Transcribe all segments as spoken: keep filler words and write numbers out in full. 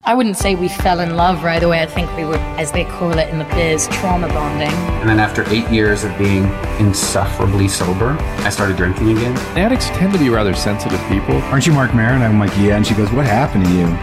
I wouldn't say we fell in love right away. I think we were, as they call it in the biz, trauma bonding. And then after eight years of being insufferably sober, I started drinking again. Addicts tend to be rather sensitive people. Aren't you Mark Maron? I'm like, yeah. And she goes, what happened to you?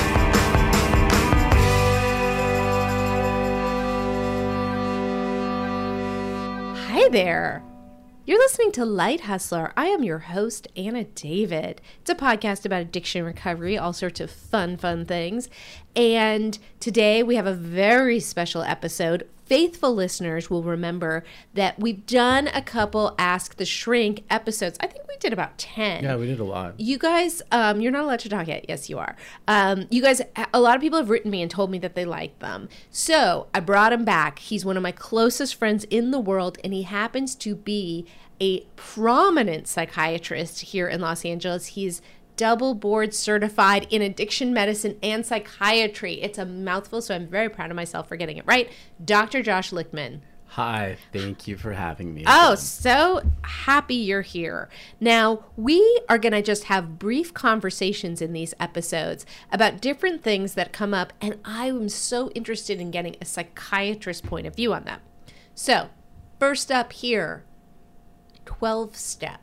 Hi there. You're listening to Light Hustler. I am your host, Anna David. It's a podcast about addiction recovery, all sorts of fun, fun things. And today we have a very special episode. Faithful listeners will remember that we've done a couple Ask the Shrink episodes. I think we did about ten. Yeah, we did a lot. You guys, um, you're not allowed to talk yet. Yes, you are. Um, you guys, a lot of people have written me and told me that they like them. So I brought him back. He's one of my closest friends in the world, and he happens to be a prominent psychiatrist here in Los Angeles. He's double board certified in addiction medicine and psychiatry. It's a mouthful, so I'm very proud of myself for getting it right. Doctor Josh Lichtman. Hi, thank you for having me. Oh, again. so happy you're here. Now, we are going to just have brief conversations in these episodes about different things that come up, and I am so interested in getting a psychiatrist's point of view on them. So, first up here, twelve-step.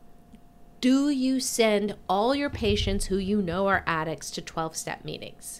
Do you send all your patients who you know are addicts to twelve-step meetings?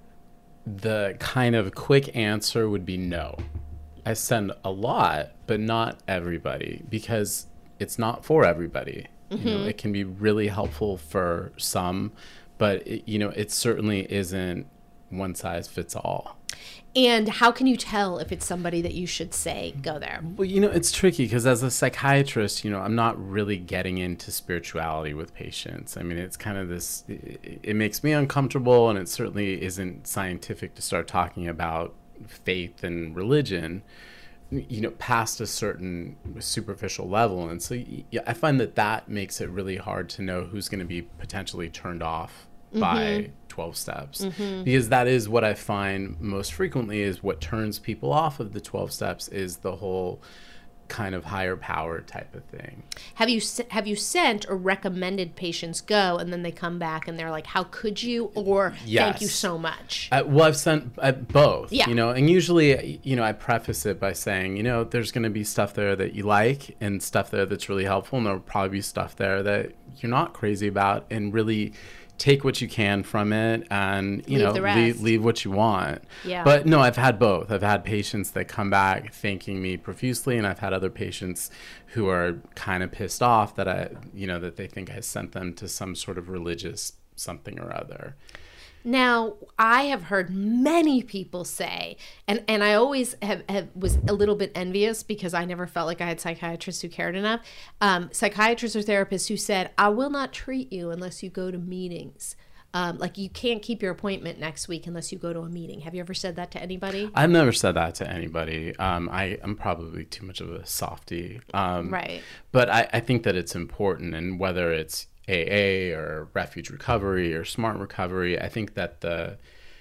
The kind of quick answer would be no. I send a lot, but not everybody, because it's not for everybody. Mm-hmm. You know, it can be really helpful for some, but it, you know, it certainly isn't one size fits all. And how can you tell if it's somebody that you should say, go there? Well, you know, it's tricky because as a psychiatrist, you know, I'm not really getting into spirituality with patients. I mean, it's kind of this, it, it makes me uncomfortable, and it certainly isn't scientific to start talking about faith and religion, you know, past a certain superficial level. And so yeah, I find that that makes it really hard to know who's going to be potentially turned off mm-hmm. by twelve steps, mm-hmm. because that is what I find most frequently is what turns people off of the twelve steps is the whole kind of higher power type of thing. Have you have you sent or recommended patients go, and then they come back and they're like, how could you, or yes. thank you so much? Uh, well, I've sent uh, both, yeah. you know, and usually, you know, I preface it by saying, you know, there's going to be stuff there that you like and stuff there that's really helpful, and there'll probably be stuff there that you're not crazy about, and really take what you can from it and, you leave know, leave, leave what you want. Yeah. But no, I've had both. I've had patients that come back thanking me profusely, and I've had other patients who are kind of pissed off that I, you know, that they think I sent them to some sort of religious something or other. Now, I have heard many people say, and, and I always have, have was a little bit envious because I never felt like I had psychiatrists who cared enough. Um, psychiatrists or therapists who said, I will not treat you unless you go to meetings. Um, like you can't keep your appointment next week unless you go to a meeting. Have you ever said that to anybody? I've never said that to anybody. Um, I, I'm probably too much of a softie. Um, right. But I, I think that it's important, and whether it's A A or Refuge Recovery or Smart Recovery, I think that the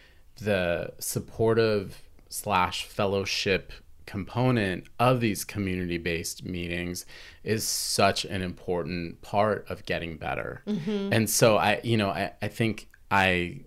the supportive slash fellowship component of these community-based meetings is such an important part of getting better. Mm-hmm. And so I, you know, I, I think I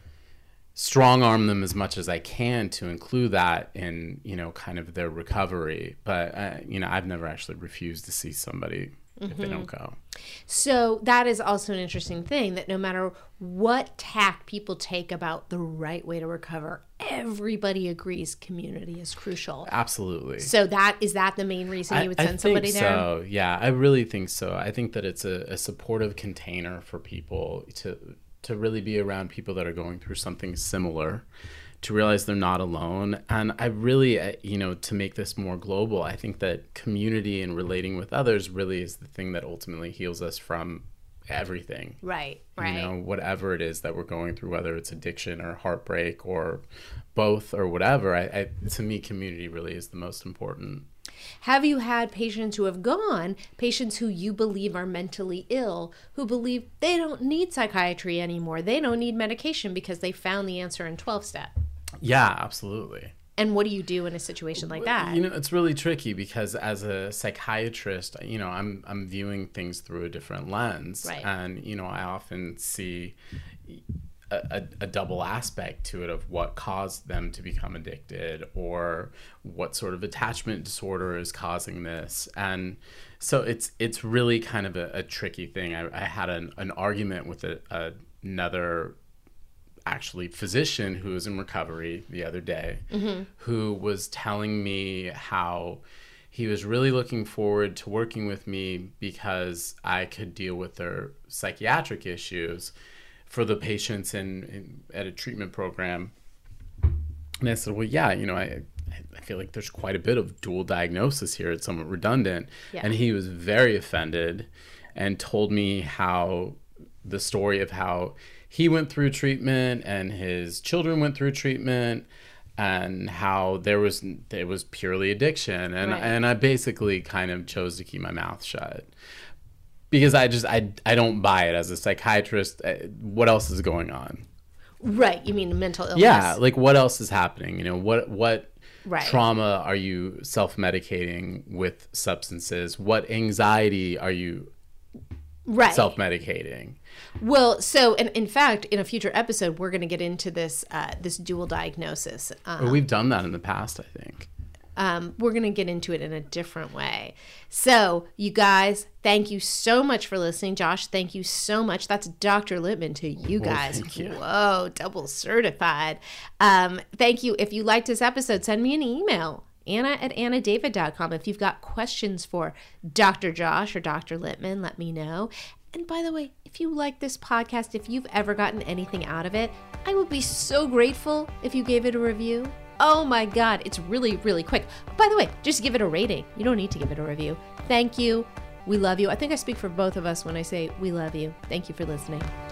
strong arm them as much as I can to include that in, you know, kind of their recovery. But, uh, you know, I've never actually refused to see somebody if mm-hmm. they don't go. So that is also an interesting thing, that no matter what tack people take about the right way to recover, everybody agrees community is crucial. Absolutely. So that is that the main reason you would send I, I somebody think there? So, yeah, I really think so. I think that it's a, a supportive container for people to to really be around people that are going through something similar, to realize they're not alone. And I really, you know, to make this more global, I think that community and relating with others really is the thing that ultimately heals us from everything. Right, right. You know, whatever it is that we're going through, whether it's addiction or heartbreak or both or whatever, I, I to me, community really is the most important. Have you had patients who have gone, patients who you believe are mentally ill, who believe they don't need psychiatry anymore, they don't need medication because they found the answer in twelve-step? Yeah, absolutely. And what do you do in a situation like that? You know, it's really tricky because as a psychiatrist, you know, I'm I'm viewing things through a different lens. Right. And, you know, I often see a, a double aspect to it of what caused them to become addicted or what sort of attachment disorder is causing this. And so it's it's really kind of a, a tricky thing. I, I had an, an argument with a, a, another actually physician who was in recovery the other day, mm-hmm. who was telling me how he was really looking forward to working with me because I could deal with their psychiatric issues for the patients in, in at a treatment program. And I said, well, yeah, you know, I I feel like there's quite a bit of dual diagnosis here. It's somewhat redundant. Yeah. And he was very offended and told me how the story of how he went through treatment and his children went through treatment, and how there was it was purely addiction. And right. and I basically kind of chose to keep my mouth shut. Because I just, I, I don't buy it as a psychiatrist. What else is going on? Right. You mean mental illness? Yeah. Like, what else is happening? You know, what what right. trauma are you self-medicating with substances? What anxiety are you right. self-medicating? Well, so, and in fact, in a future episode, we're going to get into this uh, this dual diagnosis. Um, well, we've done that in the past, I think. Um, we're going to get into it in a different way. So, you guys, thank you so much for listening. Josh, thank you so much. That's Doctor Littman to you guys. Well, thank you. Whoa, double certified. Um, thank you. If you liked this episode, send me an email, Anna at anna david dot com. If you've got questions for Doctor Josh or Doctor Littman, let me know. And by the way, if you like this podcast, if you've ever gotten anything out of it, I would be so grateful if you gave it a review. Oh my God, it's really, really quick. By the way, just give it a rating. You don't need to give it a review. Thank you. We love you. I think I speak for both of us when I say we love you. Thank you for listening.